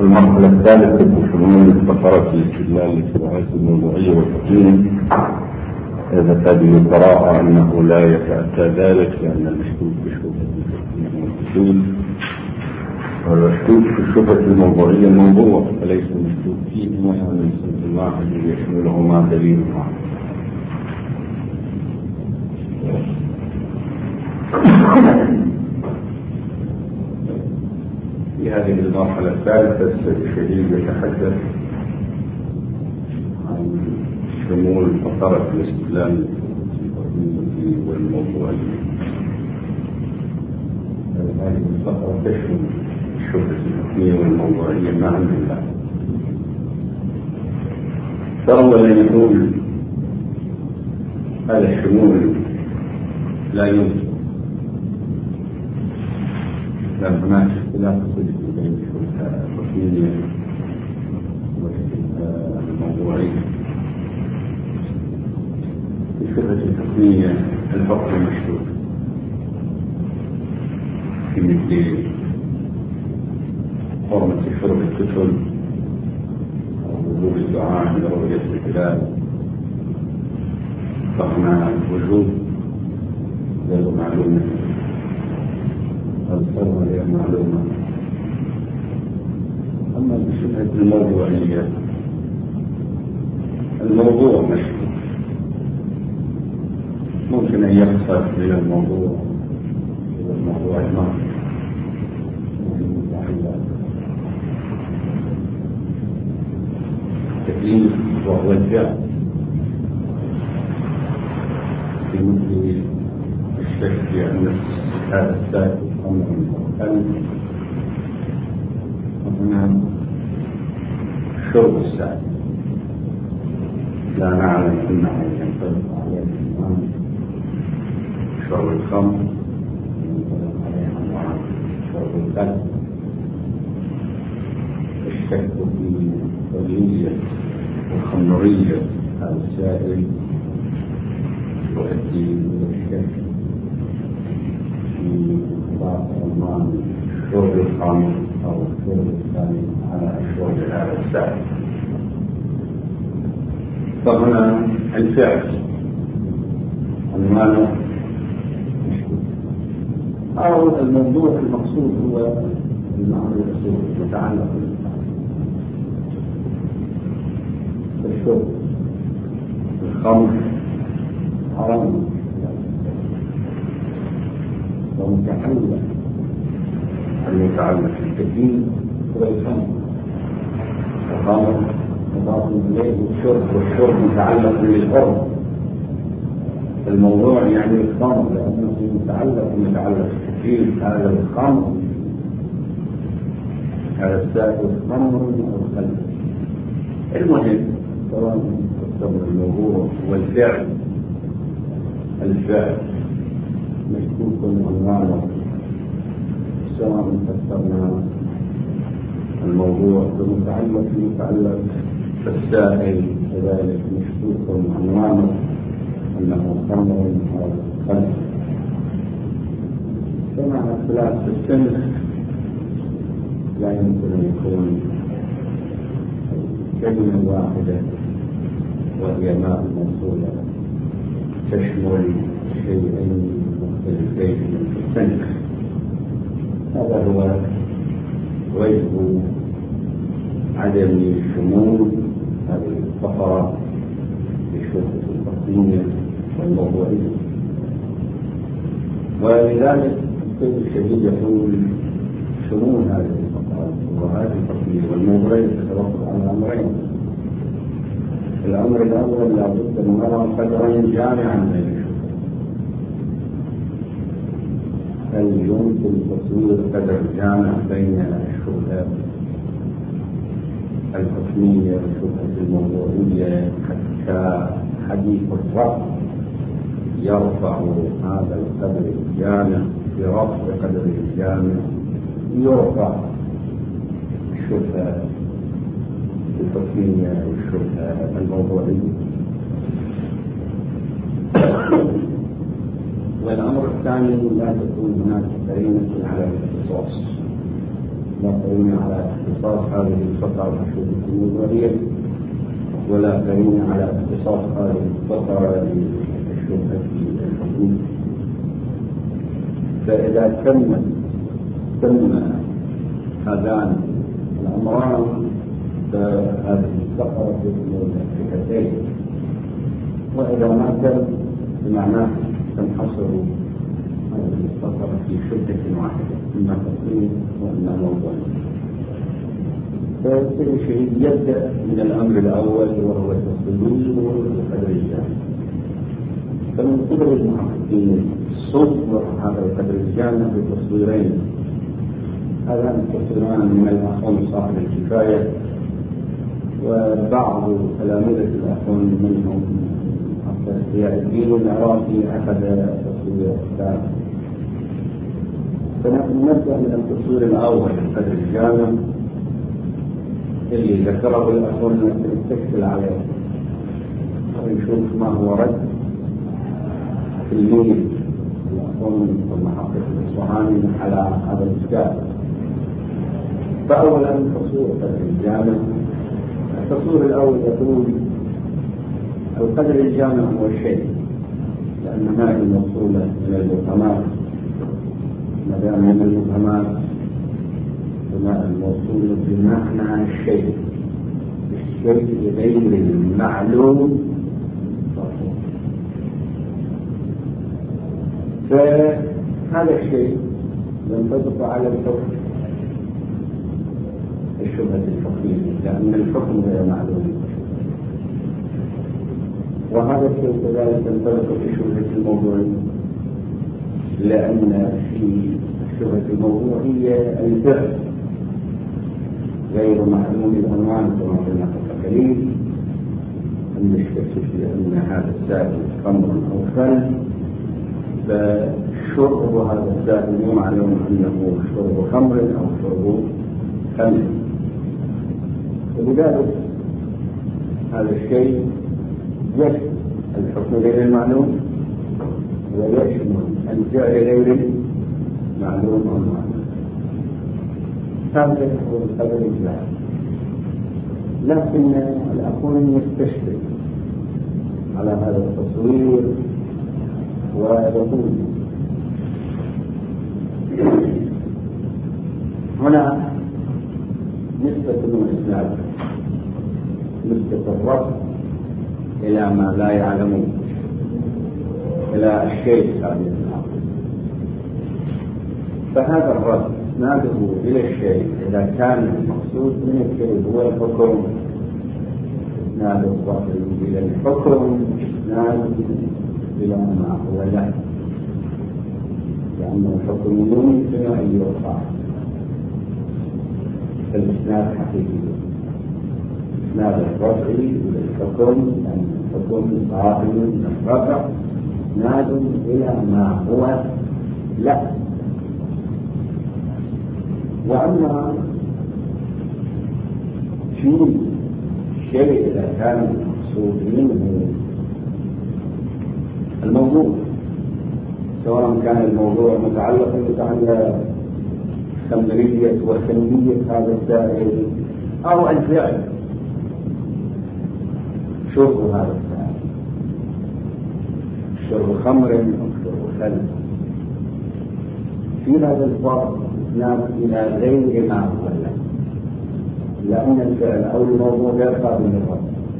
المرحلة الثالثة في شمول الفقرات الاستدلال للشبهات الموضوعية والتقييم. إذا هذه القراءة أنه لا يتأتى ذلك لأن المشكوك في الشبهة والمشكوك في الشبهة الموضوعية موضوع فليس المشكوك فيه من صنف واحد يشملهما دليل واحد. في هذه المرحلة الثالثة الشديد يتحدث عن شمول فقرة الاستدلال والموضوعية. هذه الفقرة تشمل الشبهة الحكمية والموضوعية معا بالله. فأولا يقول هذا الشمول لا يمكن، لأن هناك اختلاف بين الشبهة الحكمية والموضوعية. الشبهة الحكمية الحكم المشروع في مثل حرمة شرب الكتل أو وجوب الدعاء عند رؤية الهلال، فهنا وجوب غير معلومة، الحرمة غير معلومة. أما بشبهة الموضوعية الموضوع مشروع، ممكن أن يقصد من الموضوع إلى الموضوع الماضي التكليف وهو الفعل في مثل الشك في أن هذا السائل أمر مختلف، وهنا شرب السائل لا نعلم أنه ينطبق عليه الإمام شرب الخمر، ينطبق عليه شرب الكلب، الشك في طبيعية وخمرية هذا السائل يؤدي إلى الشك في بعض ألمان شرب الخمر أو الشرب الثاني على شرب هذا السائل. فهنا الفعل عنوانه أو الموضوع المقصود هو الأمر الأصولي المتعلق بالشرب الخمر حرام ومتعلق المتعلق بالتكليف هو الخمر، الخمر مضاف إليه الشرب، والشرب متعلق بالحرم. الموضوع يعني الخمر لأنه متعلق بالتكليف. هذا الخمر هذا السائل خمر أو خلف. المهم سواء قسم الموضوع والفعل، الفعل مشكوك عنوانه، سواء فسرنا الموضوع بمتعلق فالسائل كذلك مشكوك عنوانه أنه خمر أو خلف. كما اختلاف في السن لا يمكن أن يكون كلمة واحدة وهي ماء موصولة تشمل شيئين مختلفين في السن. هذا هو وجه عدم شمول هذه الفقرة بالشبهة الفقهية والموضوعية. ولذلك كل شديد يقول شمول هذه الفقرات وهذه الفقهية والموضوعية تتوقف على أمرين. الأمر الأول لا بد من نرى قدرا جامعا بين الشبهات. هل يمكن تصوير قدر جامع بين الشبهات الحكمية والشبهة الموضوعية حتى حديث الرفع يرفع هذا القدر الجامع برفع قدر الجامع يرفع الشبهة الحكمية والشبهة الموضوعية. والأمر الثاني لا تكون هناك قرينة على الاختصاص، قرين على اختصاص هذه الفقرة بالشروط الموضوعية ولا قرين على اختصاص هذه الفقرة بالشروط الحكومية. فإذا تم هذان الأمران فهذه الفقرة تكون فكرتين، وإذا ما تم بمعناه تنحصر هذه الفقرة في شدة واحدة، إما تصميم وإما موضوع. فكل شيء يبدأ من الأمر الأول وهو التصميم والقدر الجامع. فمن قبل المحققين صور هذا القدر الجامع بتصويرين. هذا التصويران من الأخوان صاحب الكفاية، وبعض تلاميذة الأخوان منهم ضياء الدين العراقي أخذ تصوير الثاني. فنبدأ من التصوير الأول القدر الجامع اللي ذكره الأخوان نستكفل عليه ونشوف ما هو رد في الميل الأخوان والمحقق الإصفهاني على هذا الإشكال. فأولا تصوير القدر الجامع. التصوير الأول يقول القدر الجامع هو الشيء، لأن هذه الموصولة من المبهمات، ما دام من المبهمات فما الموصول بمعنى الشيء غير المعلوم. فهذا الشيء ينطبق على الحكم الشبهة الحكمية، لأن الحكم غير معلوم، وهذا الشيء كذلك ينطبق في شبهة الموضوع، لأن في الشبهة الموضوعية الفعل غير معلوم العنوان كما قلنا قبل أن الشك في أن هذا السائل خمر أو خل، فشرب هذا السائل مو معلوم أنه شرب خمر أو شرب خمر. ولذلك هذا الشيء يشمل الحكم غير المعلوم ويشمل الفعل غير المعلوم أو المعلوم. هذا هو القدر الجامع. لكن الأخوان يستشكل على هذا التصوير ويقول هنا نسبة الإسلام، نسبة الرب إلى ما لا يعلمون، إلى الشيء الثاني. فهذا الرب إسناده إلى الشيء إذا كان المقصود من الشيء هو الحكم، إسناد الرب إلى الحكم إسناد إلى ما هو له، لأن الحكم يمكن أن يوقع. الإسناد حقيقي، إسناد الرفع إلى الحكم، لأن الحكم قائم من الرفع إسناد إلى ما هو له. وأما في الشيء إذا كان المقصود منه الموضوع، سواء كان الموضوع متعلقا بتعالى خمرية وسمية هذا السائل أو الفعل شرب هذا السائل، شرب خمر أو شرب خل، في هذا الفرق إسناد إلى غير ما هو له، لأن الفعل أو الموضوع غير قابل للرد.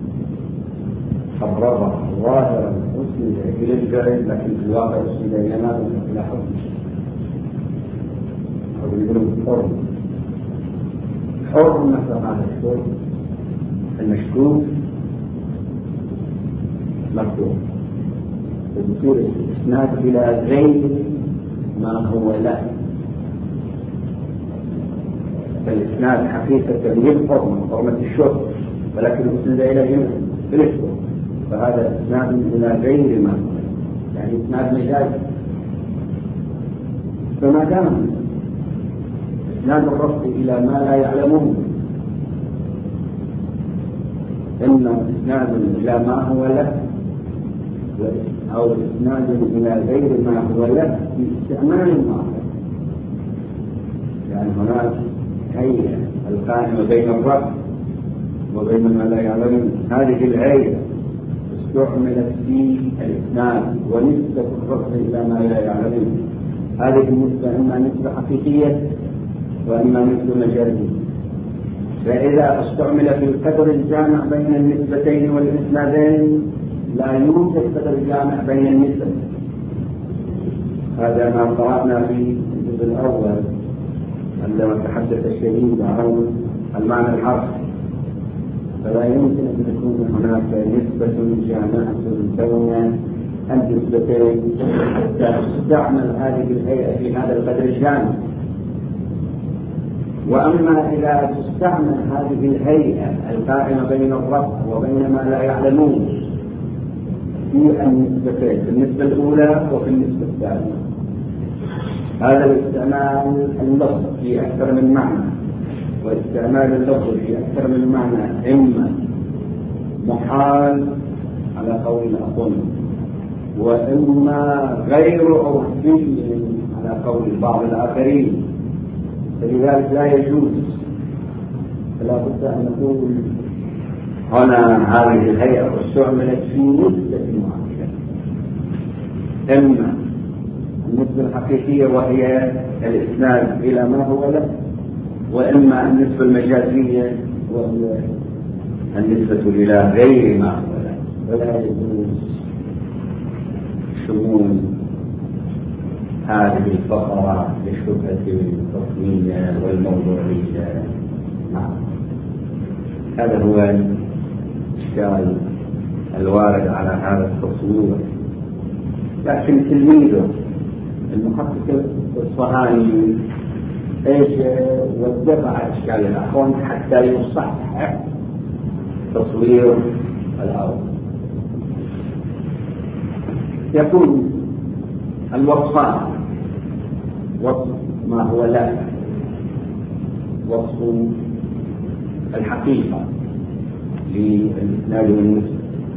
حرر ظاهرا أسند إلى الفعل، لكن في الواقع أسند إلى ما إلى حكم أو يقولون حرمة هذا الشرب المشكوك مكتوب، ويصير الإسناد إلى غير ما هو له. فالإسناد حقيقة للحرمة، حرمة الشرب، ولكن الإسناد إلى الشرب، فهذا إسناد إلى غير ما هو له، يعني إسناد مجاز. فما دام إسناد الرفض إلى ما لا يعلمون إما إسناد إلى ما هو له أو إسناد إلى غير ما هو له في استعمال واحد، يعني هناك الهيئة القائمة بين الرب وبين ما لا يعلمون. هذه الهيئة استعملت في الإسناد ونسبة الرب إلى ما لا يعلمون. هذه النسبة إما نسبة حقيقية وإما نسبة مجازية. فإذا استعمل في القدر الجامع بين النسبتين والإسنادين لا يوجد قدر جامع بين النسب. هذا ما قرأنا في الجزء الأول عندما تحدث الشهيد عن المعنى الحرفي. فلا يمكن أن تكون هناك نسبة جامعة بين النسبتين حتى تستعمل هذه الهيئة في هذا القدر الجامع. وأما إذا تستعمل هذه الهيئة القائمة بين الرب وبين ما لا يعلمون في النسبتين، في النسبة الأولى وفي النسبة الثانية، هذا الاستعمال اللفظ في أكثر من معنى، واستعمال اللفظ في أكثر من معنى إما محال على قول أظن، وإما غير عرفي على قول بعض الآخرين، فلذلك لا يجوز. فلا بد أن نقول هنا هذه الهيئة استعملت في نسبة معينة، إما النسبة الحقيقية وهي الإسناد إلى ما هو له، وإما النسبة المجازية وهي النسبة إلى غير ما هو له. ولا يجوز شمول هذه الفقرة للشبهة التصميمية والموضوعية. هذا هو الإشكال الوارد على هذا التصوير. لكن تلميذه المحقق الصهايني ايش واتبع اشكال الاخوان حتى يصحح تصوير الاول. يكون الوصفان وصف ما هو لا، وصف الحقيقة للإسناد والنسبة،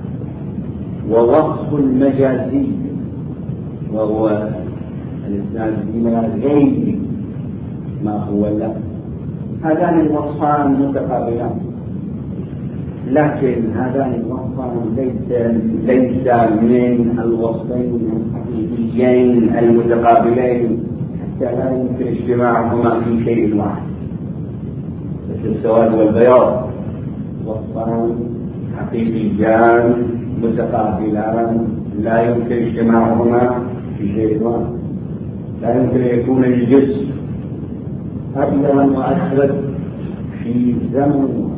ووصف المجازي وهو الإسناد إلى غير ما هو لا. هذان الوصفان متقابلان، لكن هذان الوصفان ليس من الوصفين الحقيقيين المتقابلين حتى لا يمكن اجتماعهما في شيء واحد، مثل السواد والبياض، وصفان حقيقيان متقابلان لا يمكن اجتماعهما في شيء واحد. لا يمكن أن يكون الجسم أبيض وأسود في زمن،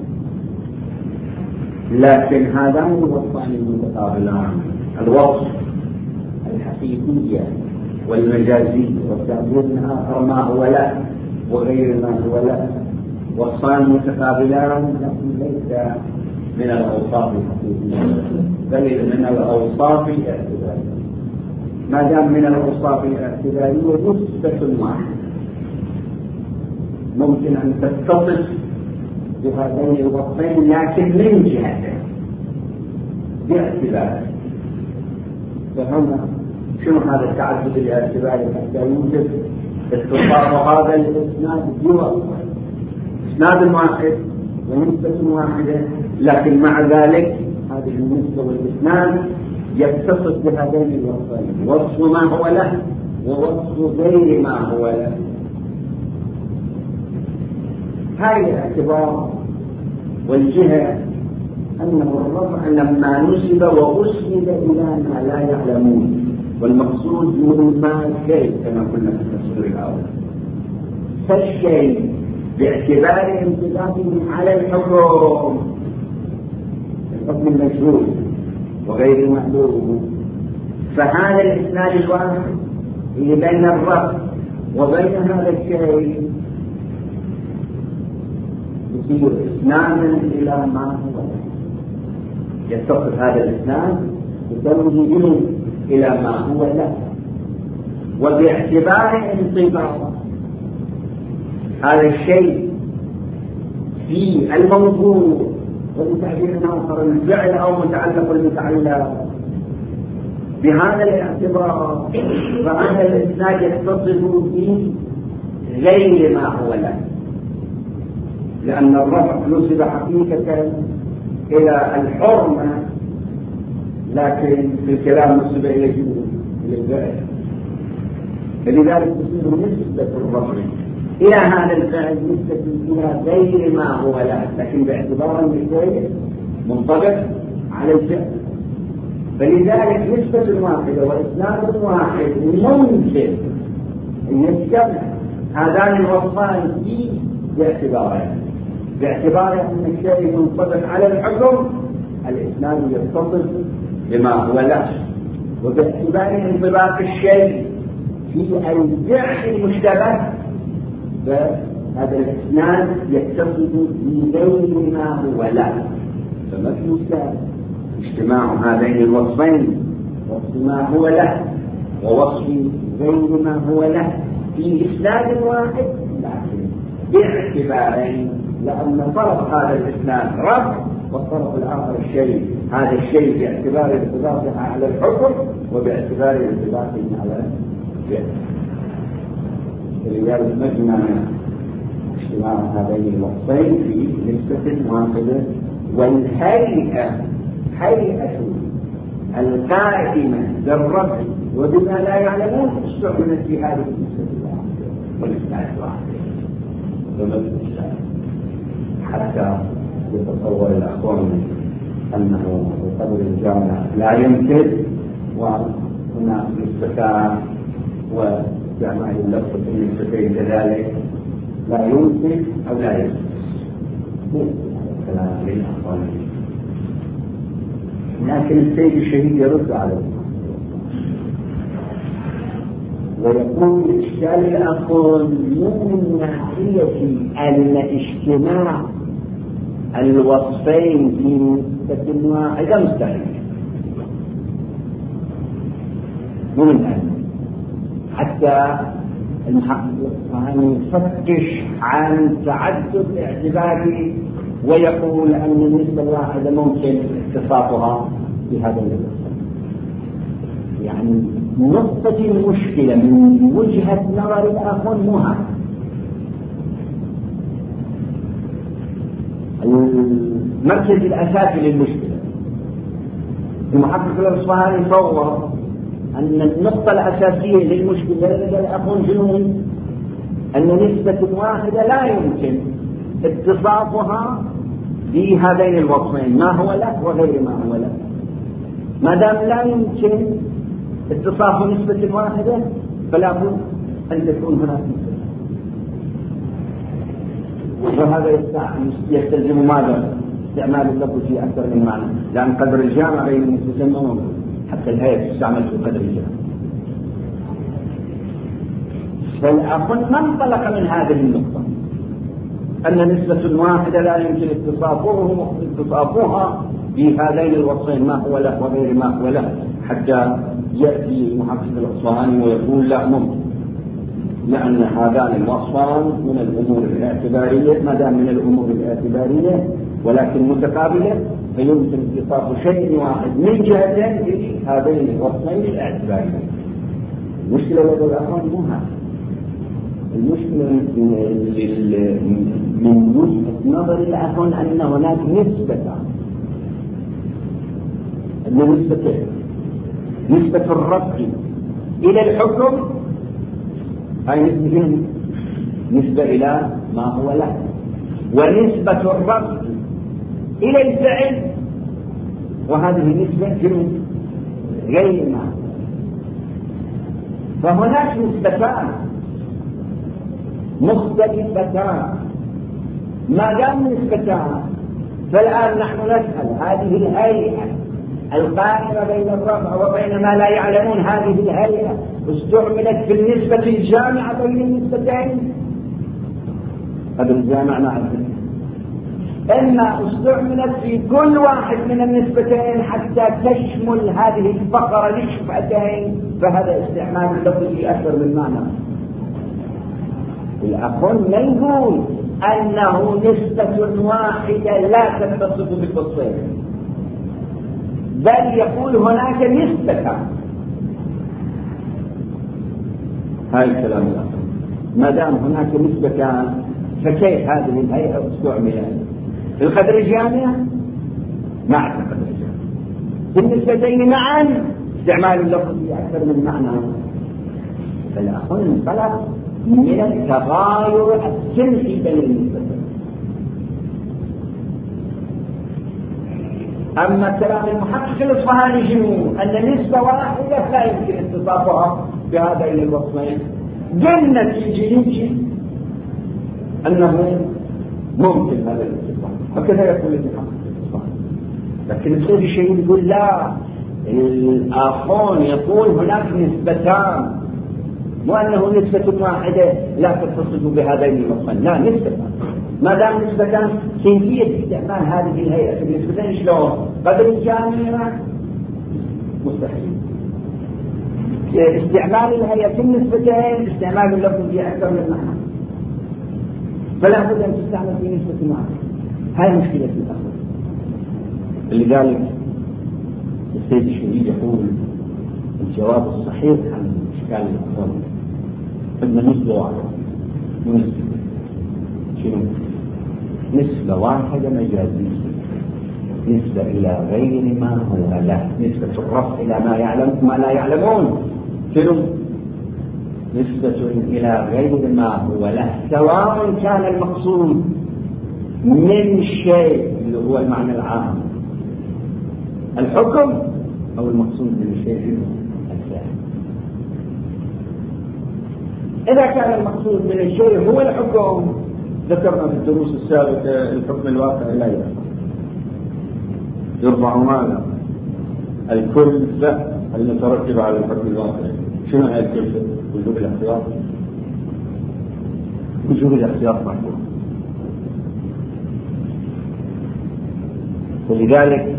لكن هذان الوصفان المتقابلان، الوصف الحقيقية والمجازي، والتعبير آخر ما هو لا وغير ما هو لا، وصفان متقابلان لكن ليس من الأوصاف الحقيقية بل من الأوصاف الاعتبارية. ما دام من الأوصاف الاعتبارية نسبة واحدة ممكن أن تتصف بهذين الوصفين لكن من جهتين باعتبار. فهنا شنو هذا التعدد الاعتباري حتى يوجد اتصاف هذا الإسناد بوصف إسناد واحد ونسبة واحدة، لكن مع ذلك هذه النسبة والإسناد يتصف بهذين الوصفين، وصف ما هو له ووصف غير ما هو له. هذه الاعتبار والجهة أنه الرفع لما نسب وأسند إلى ما لا يعلمون، والمقصود من ما شيء كما قلنا في التصوير الأول، فالشيء باعتبار امتداده على الحكم المشهور وغير المحدود. فهذا الإسناد الواحد اللي بين الرفع وبين هذا الشيء يصير إسنادا إلى ما هو، يتصف هذا الإسناد يتوجه إلى ما هو له، وباعتبار انطباق هذا الشيء في الموضوع وبتعبير آخر الفعل أو متعلق المتعلق بهذا الاعتبار، فهذا الإسناد يتصف به غير ما هو له. لأن الرفع نسب حقيقة إلى الحرمة، لكن في الكلام نسب إلى الفعل، فلذلك تصير نسبة الرفع إلى هذا الفعل نسبة إلى غير ما هو له، لكن باعتبار أن الفعل منطبق على الفعل، فلذلك نسبة واحدة وإسناد واحد ممكن أن يجتمع هذان الوصفان فيه باعتبار أن الشيء منطبق على الحكم، الإسناد يتصل بما هو له، وباعتبار انطباق الشيء في الفعل المشتبه، فهذا الإسناد يتصل بغير ما هو له. فما في إشكال اجتماع هذين الوصفين، وصف ما هو له ووصف غير ما هو له في إسناد واحد، لكن باعتبارين، لأن طرف هذا الإسناد رفع والطرف الآخر الشيء، هذا الشيء باعتبار انطباقه على الحكم وباعتبار انطباقه على الفعل. فلذلك مجمع اجتماع هذين الوصفين في نسبة واحدة، والهيئة هيئة القائمة بالرفع وبما لا يعلمون استعملت في هذه النسبة الواحدة والإسناد الواحد، حتى يتصور الأخوان أنه بقدر الجامع لا يمكن، وهناك نسبتان واستعمال اللفظ في النسبتين كذلك لا يمكن أو لا يمكن. كلام للأخوان، لكن السيد الشهيد يرد عليه ويقول إشكال الأخوان من ناحية أن اجتماع الوصفين في نسبة واحدة مستحيل، من الآن حتى المحقق يفتش عن تعدد اعتباره ويقول أن النسبة الواحدة ممكن اختصاصها بهذا الوصف. يعني نقطة المشكلة من وجهة نظر الآخر مهمة. المركز الأساسي للمشكلة المحقق الأصفهاني صور أن النقطة الأساسية للمشكلة لدى الأخوان جنون أن نسبة واحدة لا يمكن اتصافها بهذين الوصفين، ما هو له وغير ما هو له. ما دام لا يمكن اتصاف نسبة واحدة فلا بد أن تكون هناك نسبة، وهذا يستلزم ماذا؟ استعمال اللفظ في أكثر من معنى، لأن قدر الجامع بين النسبتين موجود، حتى الهيئة تستعمل في قدر الجامع. فالأخ ما انطلق من هذه النقطة أن نسبة واحدة لا يمكن اتصافها بهذين الوصفين ما هو له وغير ما هو له، حتى يأتي محقق الأصفهاني ويقول لا ممكن، لأن هذان الوصفان من الأمور الاعتبارية، ما دام من الأمور الاعتبارية ولكن متقابلة فيمكن اتصاف شيء واحد من جهتين بهذين الوصفين الاعتباريين. المشكلة لدى الأخوان مو هذا، المشكلة من وجهة نظر الأخوان أن هناك نسبتين، نسبة الرفع إلى الحكم هاي نسبتين، نسبة إلى ما هو له، ونسبة الرفع إلى الفعل وهذه نسبة غير ما. فهناك نسبتان مختلفتان، ما دام نسبتان فالآن نحن نسأل هذه الهيئة القائمة بين الرفع وبين ما لا يعلمون، هذه الهيئة استعملت في النسبة الجامعة بين النسبتين قدر الجامع مع الفعل، إما استعملت في كل واحد من النسبتين حتى تشمل هذه الفقرة للشفعتين، فهذا استعمال اللفظ في أكثر من معنى. الأخون ما يقول أنه نسبة واحدة لا تتصف بالتصريف، بل يقول هناك نسبة. هاي الكلام الأخر، ما دام هناك نسبتان فكيف هذه الهيئة استعملت في القدر الجامع مع القدر الجامع بالنسبتين معا استعمال اللفظ أكثر من معنى، فالأخذ انطلق من التغاير السلسي بين النسبتين. أما كلام المحقق الإصفهاني جنون أن نسبة واحدة لا يمكن اتصافها بهذين الوصفين، جنة يجي أنه ممكن هذا الاتصاف، هكذا يقول المحقق الإصفهاني. لكن السيد الشهيد يقول لا، الآخرون يقول هناك نسبتان، مو أنه نسبة واحدة لا تتصف بهذين الوصفين، لا، نسبة ما دام نسبتان كيفية استعمال هذه الهيئة النسبتين شلون؟ قدر الجامع مستحيل. استعمال الهيئة النسبتين استعمال اللفظ في أكثر من معنى، فلا بد أن تستعمل في نسبة واحدة. هاي مشكلة الأخر. لذلك السيد الشهيد يقول الجواب الصحيح عن إشكال الأخر أن نسبة واحدة ونسبة شنو؟ نسبة واحدة مجازية، نسبة إلى غير ما هو له، نسبة الرفع إلى ما يعلم ما لا يعلمون، شنو؟ نسبة إلى غير ما هو له، سواء كان المقصود من شيء اللي هو المعنى العام الحكم أو المقصود من الشيء الفعل. إذا كان المقصود من الشيء هو الحكم، ذكرنا في الدروس السابقة الحكم الواقع لا يرفع ماذا؟ الكلفة المترتبة على الحكم الواقع. شنو هي الكلفة؟ وجوب الاحتياط. وجوب الاحتياط محكوم. ولذلك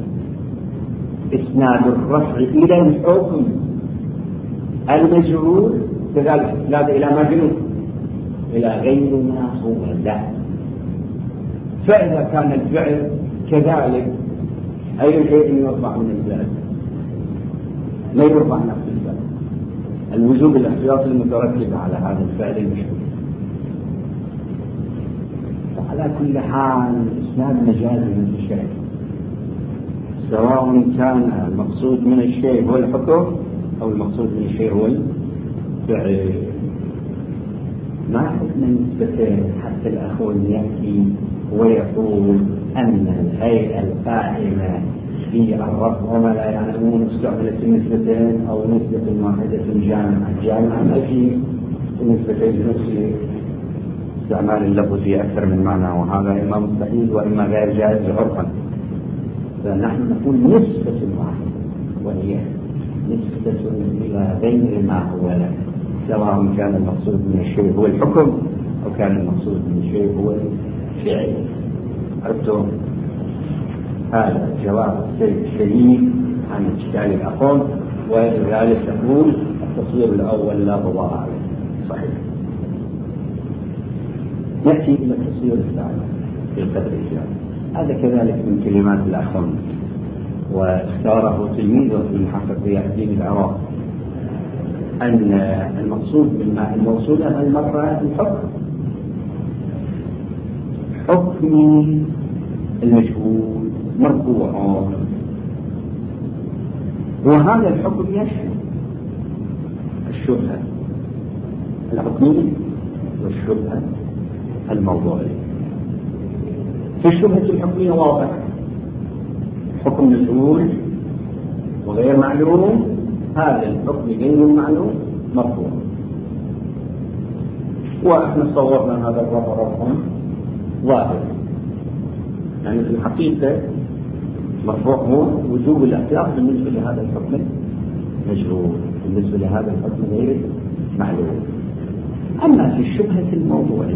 إسناد الرفع إلى الحكم المجهول كذلك إسناد إلى ما جنوب إلى غير ما هو له. فإذا كان الفعل كذلك أي شيء يرفع من الفعل لا يرفع نفس الفعل، الوجوب الاحتياطي المترتب على هذا الفعل المشهور. وعلى كل حال إسناد مجازي من الشيء، سواء كان المقصود من الشيء هو الحكم أو المقصود من الشيء هو الفعل. ما حكم النسبتين حتى الأخوة يأتي ويقول أن الهيئة القائمة في الرفع وما لا يعلمون استعملت النسبتين أو نسبة واحدة جامعة ما في النسبتين بنفس استعمال اللفظ في أكثر من معنى، وهذا إما مستحيل وإما غير جائز عرفا. فنحن نقول نسبة واحدة وهي نسبة إلى غير ما هو له، سواء كان المقصود من الشيء هو الحكم أو كان المقصود من الشيء هو الفعل. عرفتم؟ هذا جواب السيد الشهيد عن إشكال الأخون، ولذلك تقول التصوير الأول لا غبار عليه صحيح. نأتي إلى التصوير الثاني في القدر الجامع. هذا كذلك من كلمات الأخون، واختاره تلميذه في المحقق ضياء الدين العراقي أن المقصود بالماء الموصول هذه المرة الحكم، حكم المجهول مرفوع، وهذا الحكم يشمل الشبهة الحكمية والشبهة الموضوعية. في الشبهة الحكمية واضح، حكم مجهول وغير معلوم، هذا الحكم غير المعلوم مرفوع، واحنا صورنا هذا الرفع رفعا ظاهر، يعني في الحقيقة مرفوع هو وجوب الاحتياط بالنسبة لهذا الحكم مجهول، بالنسبة لهذا الحكم غير معلوم. أما في الشبهة الموضوعية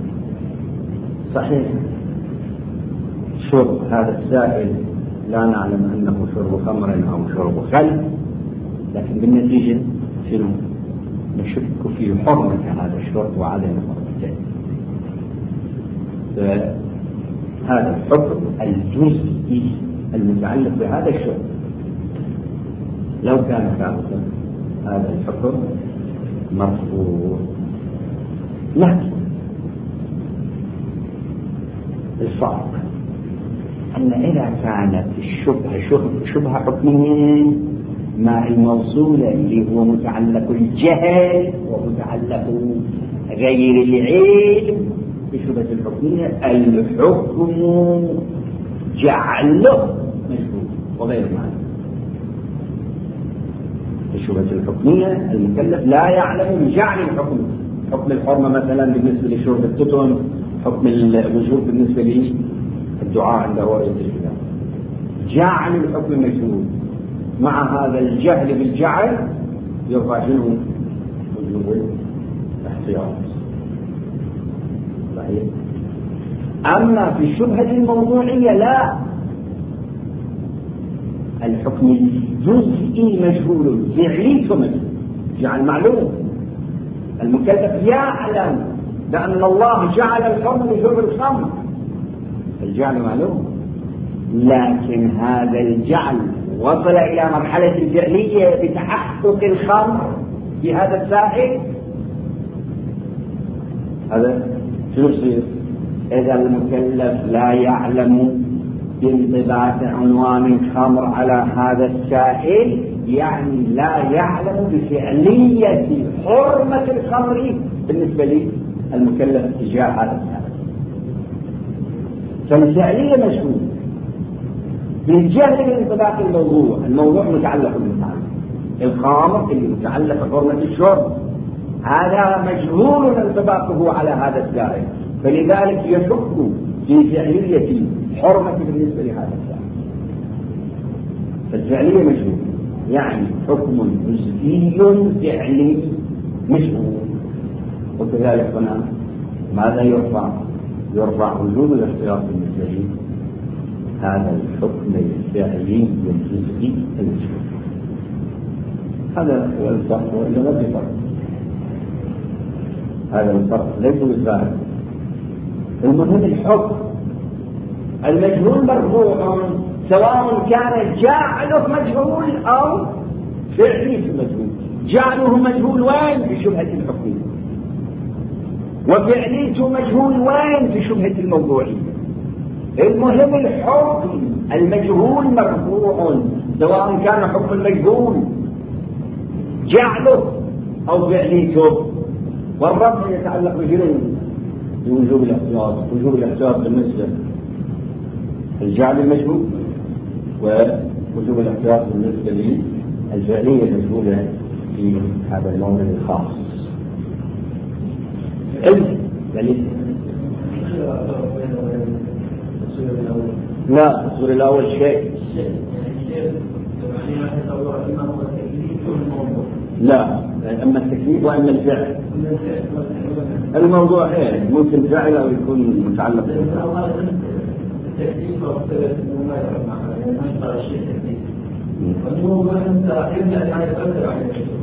صحيح شرب هذا السائل لا نعلم أنه شرب خمر أو شرب خل، لكن بالنتيجة شنو؟ نشك في حرمة هذا الشرب وعدم حرمته. هذا الحكم الجزئي المتعلق بهذا الشرب لو كان ثابتا هذا الحكم مرفوع. لكن الفرق أن إذا كانت الشبهة شبهة حكمية مع الموصولة اللي هو متعلق الجهل ومتعلق غير العلم بشبهة الحكمية، الحكم جعله مجهول وغير معنى. الشبهة الحكمية المكلف لا يعلم بجعل الحكم، حكم الحرمة مثلا بالنسبة لشرب التتن، حكم الوجوب بالنسبة للدعاء عند رؤية الهلال، جعل الحكم مجهول. مع هذا الجهل بالجعل يرفع شنو؟ وجوب الاحتياط. صحيح. أما في الشبهة الموضوعية لا، الحكم الجزئي مجهول، فعليته مجهول، جعل معلوم. المكلف يعلم بأن الله جعل الحكم لشرب الخمر، الجعل معلوم، لكن هذا الجعل وصل إلى مرحلة الفعلية بتحقق الخمر في هذا السائل. هذا شو يصير؟ إذا المكلف لا يعلم بانضباط عنوان الخمر على هذا السائل، يعني لا يعلم بفعلية حرمة الخمر بالنسبة للمكلف تجاه هذا السائل، فالفعلية مجهولة بالجهل بانضباط الموضوع متعلق بالمتعلق. الخمر اللي متعلق بحرمة الشرب هذا مجهول انضباطه على هذا السائل، فلذلك يشك في فعلية حرمة بالنسبة لهذا السائل. فالفعلية مجهول، يعني حكم جزئي فعلي مجهول. وكذلك هنا ماذا يرفع وجوب الاحتياط بالنسبة لي هذا الحكم الفعلي الجزئي المجهول. هذا هو الفرق، وإلا ما في فرق. هذا الفرق ليس بالظاهر. المهم الحكم المجهول مرفوع سواء كان جعله مجهول أو فعله مجهول. جعله مجهول وين؟ في شبهة الحكم، وفعليته مجهول وين؟ في شبهة الموضوعية. المهم الحكم المجهول مرفوع سواء كان حكم المجهول جعله أو فعليته، والرفع يتعلق بوجوب الاحتياط. وجوب الاحتياط بالنسبة للجعل المجهول، ووجوب الاحتياط بالنسبة للفعلية المجهولة في هذا الموضوع الخاص. لا، التصوير الأول شيء. لا، أما التكليف وأما الفعل. الموضوع إيه؟ ممكن فعل أو يكون متعلق بالفعل. والموضوع أنت يبدأ على الفترة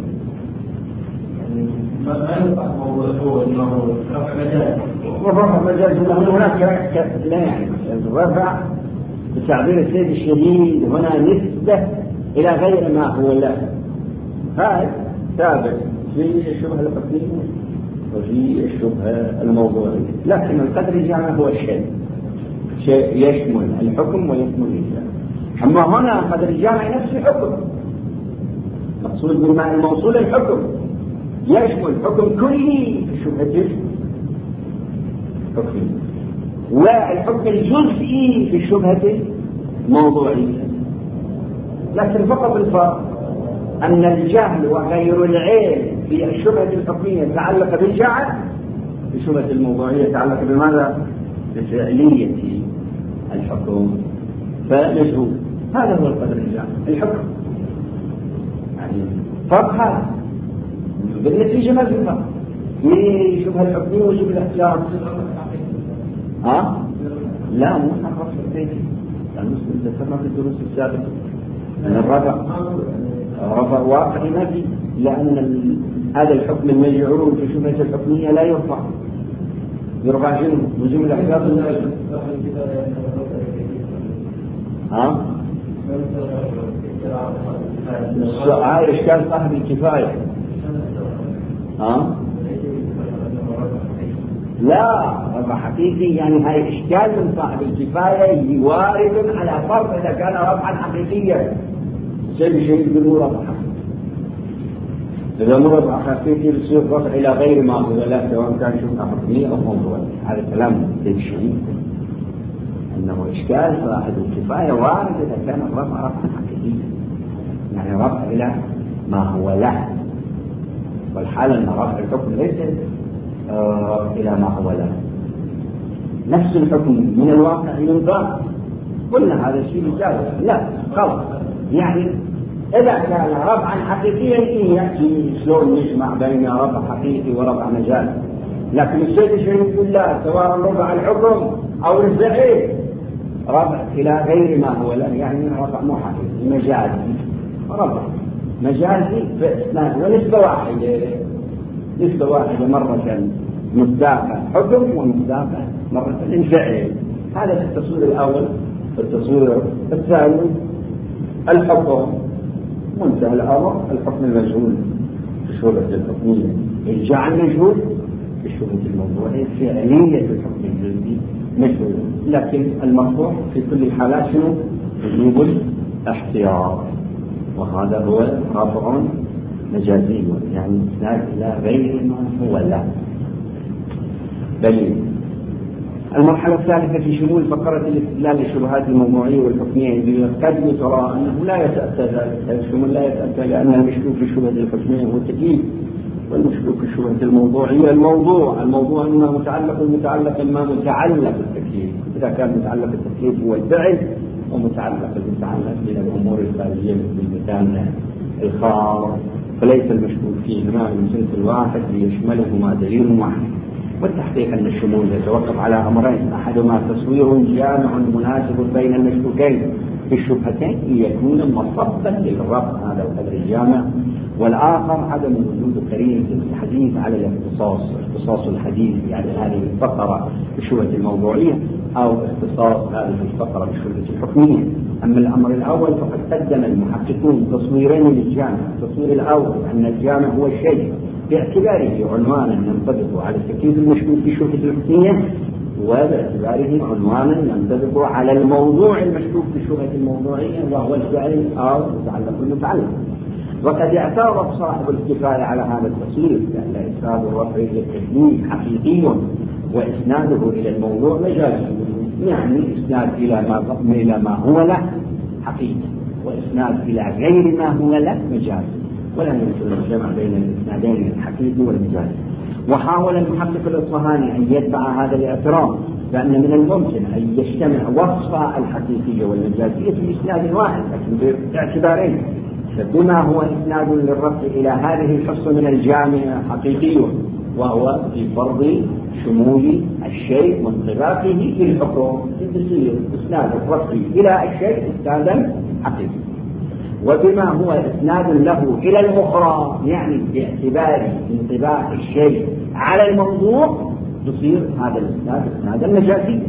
ما ينفع موضوع هو إنه رفع مجال. ورفع مجال هناك لا، يعني الرفع بتعبير السيد الشديد هنا نسبة إلى غير ما هو له. هذا ثابت في الشبهة الحكمية وفي الشبهة الموضوعية، لكن القدر الجامع هو شيء يشمل الحكم ويشمل الإجابة. أما هنا قدر الجامع نفس الحكم، مقصود بالمعنى الموصول الحكم يشمل حكم كلي في شبهة الحكم، والحكم الجزئي في الشبهة الموضوعية. لكن فقط الفرق أن الجهل وغير العلم في الشبهة الحكمية يتعلق بالجعل، في الشبهة الموضوعية يتعلق بماذا؟ بفعلية الحكم، فمجهول. هذا هو القدر الجامع الحكم، يعني فرق هذا بالنتيجة ما في فرق في شبهة الحكمية وشبهة الاحتياط. لا، مو حرف البيتي، المسلم ذكرنا في الدروس السابقة أن الرفع واقعي ما في، لأن هذا الحكم المجعول في شبهة الحكمية لا يرفع شنو؟ وجوب الاحتياط المجعول. السؤال إشكال صاحب الكفاية. لا، رفع حقيقي يعني هاي إشكال من صاحب الكفاية وارد على فرض إذا كان رفعا حقيقيا. شيء بدون رفع حقيقي. إذا مو رفع حقيقي يصير رفع إلى غير ما هو لا، سواء كان شبهة حكمية أو موضوعية. هذا كلام شديد، أنه إشكال صاحب الكفاية وارد إذا كان رفع حقيقي، يعني رفع إلى ما هو له، والحال أن رفع الحكم ليس إلى ما هو له، نفس الحكم من الواقع ينظر. قلنا هذا الشيء جائز، لا غلط. يعني إذا كان رفعا حقيقيا يأتي شلون نجمع بين رفع حقيقي ورفع مجازي، لكن الشيء الشريف بالله سواء رفع الحكم أو الزعيم رفع إلى غير ما هو له، يعني رفع مو حقيقي مجازي، رفع مجازي بإسناد ونسبة واحدة، نسبة واحدة، مرة كان مصداقة حكم ومصداقة مرة الفعل. هذا في التصوير الأول. في التصوير الثاني الحكم منتهى الأمر، الحكم المجهول في الشبهة الحكمية، الجعل مجهول في الشبهة الموضوعية، فعلية الحكم الجزئي مجهول، لكن المرفوع في كل الحالات شنو؟ وجوب الاحتياط، وهذا هو رافع مجازي، يعني إسناد إلى غير ما هو له. دليل. المرحلة الثالثة في شمول فقرة الاستدلال للشبهات الموضوعية والحكمية، قد يترى أنه لا يتأتى ذلك. الشمول لا يتأتى لأن المشكوك في الشبهة الحكمية هو التكليف، والمشكوك في الشبهة الموضوعية الموضوع إما متعلق ما متعلق بالتكليف. إذا كان متعلق بالتكليف هو الفعل، ومتعلق من الأمور الخارجية مثل المثال الخار، فليس المشكوك فيهما من جنس الواحد ليشملهما دليل واحد. والتحقيق أن الشمول يتوقف على أمرين: أحدهما تصوير جامع مناسب بين المشكوكين في الشبهتين ليكون مصبا للرفع، هذا القدر الجامع، والآخر عدم وجود قرينة الحديث على اختصاص الحديث، يعني هذه الفقرة بالشبهة الموضوعية أو اختصاص هذه الفقرة بالشبهة الحكمية. أما الأمر الأول فقد قدم المحققون تصويرين للجامع. التصوير الأول أن الجامع هو الشيء باعتباره عنوانا ينطبق على التكليف المشكوك في الشبهة الحكمية، وباعتباره عنوانا ينطبق على الموضوع المشكوك في الشبهة الموضوعية وهو الفعل أو المتعلق. وقد اعترض صاحب الكفاية على هذا التصوير، لأن إسناد الرفع إلى التكليف حقيقي وإسناده إلى الموضوع مجازي، يعني إسناد إلى ما هو له حقيقي، وإسناد إلى غير ما هو له مجازي، ولا يمكن الجمع بين الإسنادين الحقيقي والمجازي. وحاول المحقق الإصفهاني أن يتبع هذا الاعتراض، لأن من الممكن أن يجتمع وصف الحقيقية والمجازية في إسناد واحد، لكن باعتبارين: فبما هو إسناد للرفع إلى هذه الحصة من الجامع حقيقي، وهو في فرض شمول الشيء وانطباقه في الحكم، يصير إسناد الرفع إلى الشيء إسنادا حقيقي. وبما هو إسناد له إلى الأخرى، يعني باعتبار انطباق الشيء على الموضوع، تصير هذا الإسناد إسنادا مجازيا.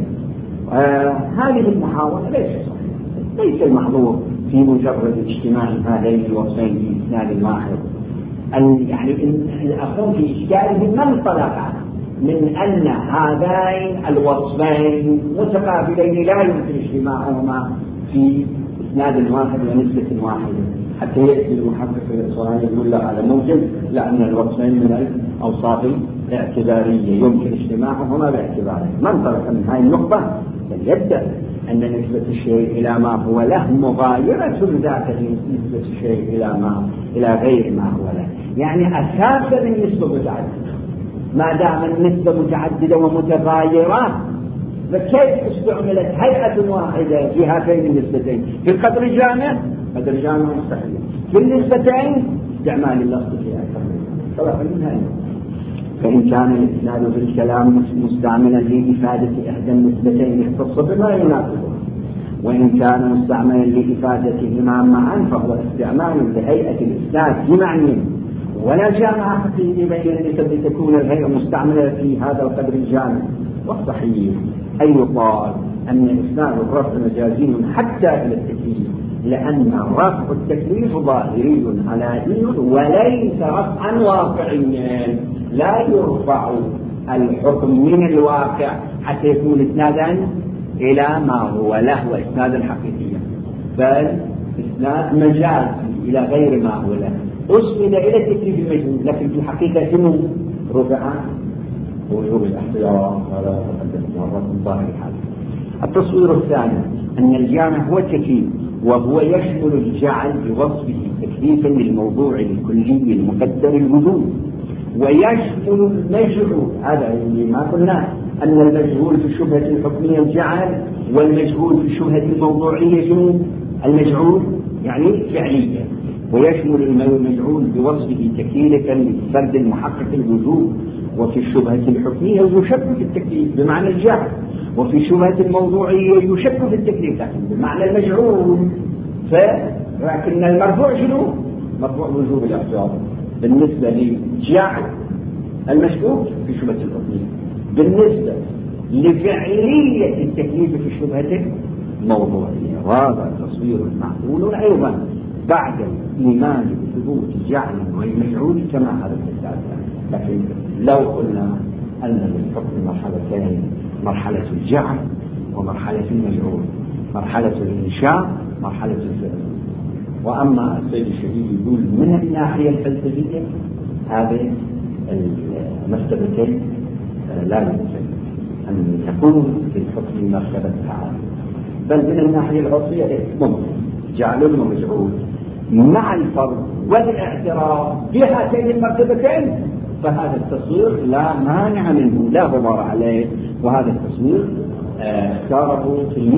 هذه المحاولة ليس المحظور في مجرد اجتماع هذين الوصفين في إسناد واحد. يعني الأخون في إشكاله من انطلق من أن هذين الوصفين متقابلين لا يمكن اجتماعهما في إسناد واحد ونسبة واحدة، حتى يأتي المحقق الإصفهاني يقول لا هذا ممكن، لأن الوصفين من الأوصاف الاعتبارية يمكن اجتماعهما باعتباره. من انطلق من هذه النقطة فليبدأ أن نسبة الشيء إلى ما هو له مغايرة ذات نسبة الشيء إلى غير ما هو له، يعني أساسا النسبة متعددة. ما دام النسبة متعددة ومتغايرة، فكيف استعملت هيئة واحدة في هاتين النسبتين؟ في القدر الجامع قدر جامع مستحيل، في النسبتين استعمال اللفظ في أكثر منها. فإن كان الإسناد في الكلام مستعملا لإفادة إحدى النسبتين اختص بما يناسبه، وإن كان مستعملا لإفادتهما معا فهو استعمال لهيئة الإسناد بمعنى، ولا جامع حقيقي بين النسب لتكون الهيئة مستعملة في هذا القدر الجامع. والصحيح أن يقال أن إسناد الرفع مجازي حتى إلى التكليف، لأن رفع التكليف ظاهري علائي وليس رفعا واقعيا. لا يرفع الحكم من الواقع حتى يكون إسنادا إلى ما هو له وإسنادا حقيقيا، بل إسناد مجازي إلى غير ما هو له أسند إلى التكليف المجهول، لكن في الحقيقة شنو رفع وجوب الاحتياط. هذا تقدم مرة من ظاهر الحال. التصوير الثاني أن الجامع هو التكليف، وهو يشمل الجعل بوصفه تكليفا للموضوع الكلي المقدر الوجود، ويشمل المجهول. هذا اللي ما قلنا أن المجهول في الشبهة الحكمية الجعل، والمجهول في الشبهة الموضوعية شنو؟ المجهول يعني فعليا. ويشمل المجهول بوصفه تكليفا للفرد المحقق الوجود، وفي الشبهة الحكمية يشك في التكليف بمعنى الجعل، وفي الشبهة الموضوعية يشك في التكليف بمعنى المجعول. لكن المرفوع شنو؟ مرفوع وجوب الاحتياط بالنسبة لجعل المشكوك في الشبهة الحكمية، بالنسبة لفعلية التكليف في الشبهة الموضوعية. وهذا تصوير معقول أيضا بعد الإيمان بثبوت جعل والمجعول كما هذا المثال. لكن لو قلنا أن للحكم مرحلتين، مرحلة الجعل ومرحلة المجعول، مرحلة الإنشاء مرحلة الفعل. وأما السيد الشهيد يقول من الناحية الفلسفية هذه المرتبتين لا يمكن أن تكون للحكم مرتبة عالية، بل من الناحية العرفية ممكن جعل ومجعول مع الفرض والاعتراف بهاتين المرتبتين، فهذا التصوير لا مانع منه لا غبار عليه. وهذا التصوير اختاره في